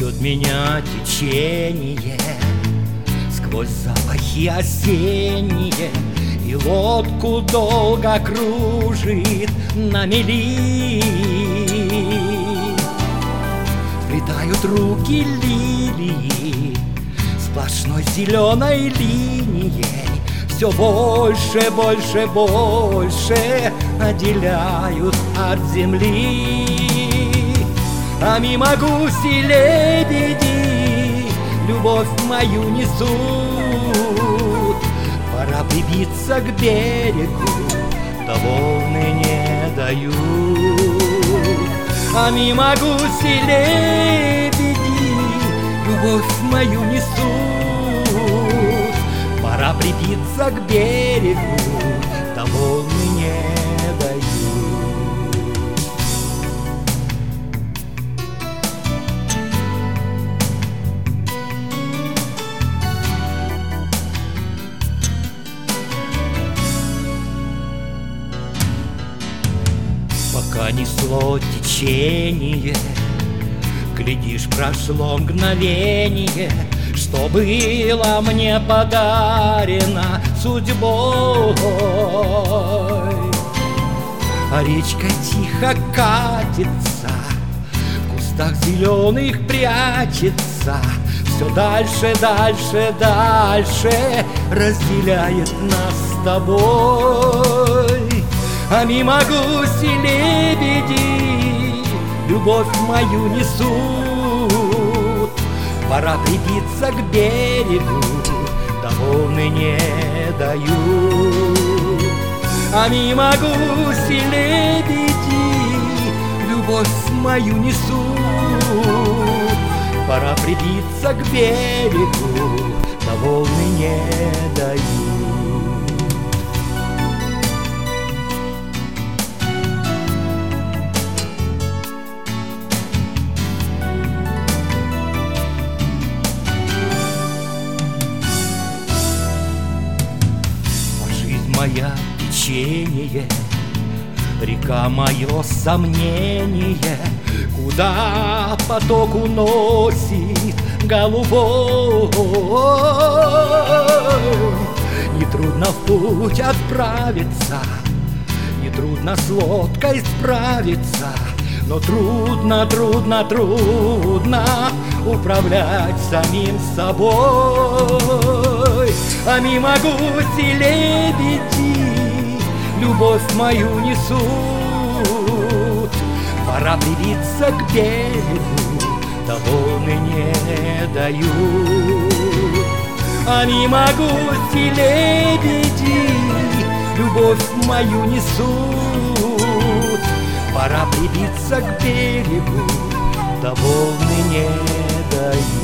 Несет меня течение сквозь запахи осенние, и лодку долго кружит на мели. Сплетают руки лилии сплошной зеленой линией, все больше, больше, больше отделяют от земли. А мимо гуси лебеди любовь мою несут. Пора прибиться к берегу, да волны не дают. А мимо гуси лебеди любовь мою несут. Пора прибиться к берегу, да волны не дают. Пока несло течение, глядишь, прошло мгновение, что было мне подарено судьбой. А речка тихо катится, в кустах зеленых прячется, все дальше, дальше, дальше разделяет нас с тобой. А мимо гуси лебеди любовь мою несут. Пора прибиться к берегу, да волны не дают. А мимо гуси лебеди любовь мою несут. Пора прибиться к берегу, да волны не дают. Моя течение, река мое сомнение, куда поток уносит голубой. Нетрудно в путь отправиться, нетрудно с лодкой справиться, но трудно, трудно, трудно управлять самим собой. А мимо гуси лебеди любовь мою несут. Пора прибиться к берегу, да волны не дают. А мимо гуси лебеди любовь мою несут. Пора прибиться к берегу, да волны не дают.